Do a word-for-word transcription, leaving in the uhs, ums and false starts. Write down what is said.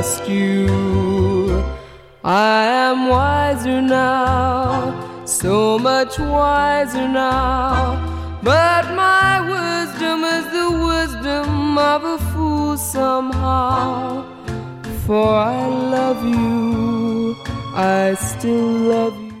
trust you. I am wiser now, so much wiser now, but my wisdom is the wisdom of a fool somehow. For I love you, I still love you.